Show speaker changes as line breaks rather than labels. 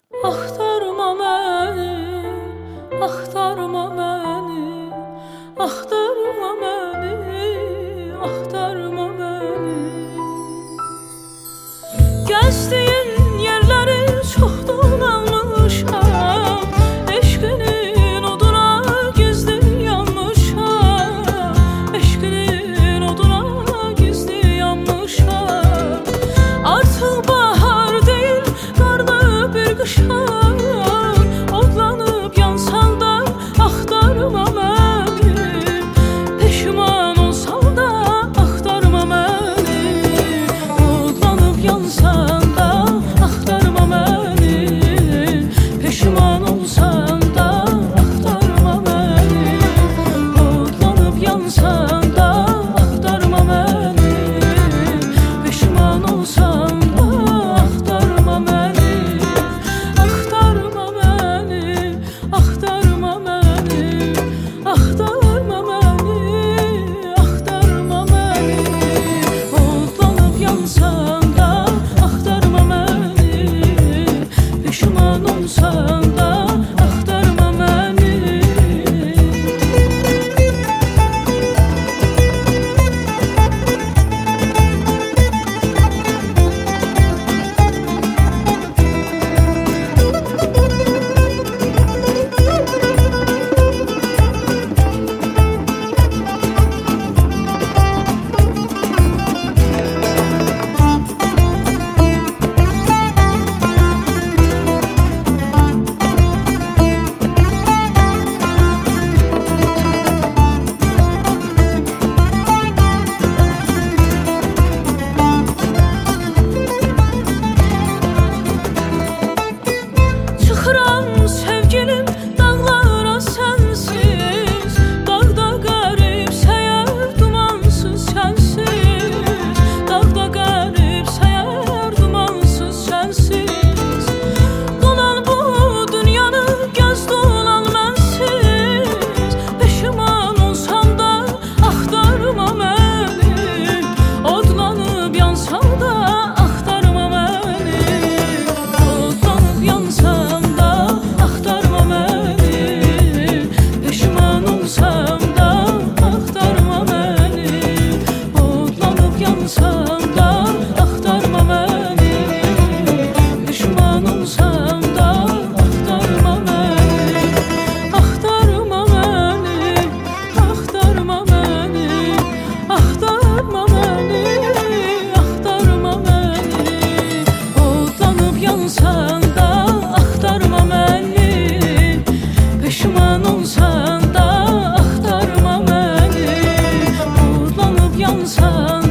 Axtarma məni, axtarma məni, axtarma məni, axtarma məni. Gəzdiyin yerləri çoxdan almışam, eşqinin oduna gizli yanmışam, eşqinin oduna gizli yanmışam. Artıq bahar deyil, qarda bir qışan, odlanıb yansan da axtarma məni, peşman olsan da axtarma məni, odlanıb yansan da axtarma məni, peşman olsan da axtarma məni, odlanıb yansan da axtarma məni, peşman olsan da axtarma məni, axtarma məni, axtarma məni, axtarma məni, axtarma məni, odlanıb yansan da axtarma məni, peşman olsan da axtarma məni. Çıxıram sevgilim dağlara sənsiz, dağda qərib səyər dumansız sənsiz, dağda qərib səyər dumansız sənsiz. Dolan bu dünyanı gəz dolan mənsiz, peşman olsan da axtarma məni, odlanıb yansan da axtarma məni, odlanıb yansan da axtarma məni, peşman olsam da axtarma məni, odlanıb yansan da axtarma məni, peşman olsam da axtarma məni, axtarma məni, axtarma məni, axtarma məni, axtarma məni, odlanıb yansan da axtarma məni, peşman olsan da axtarma məni, odlanıb yansan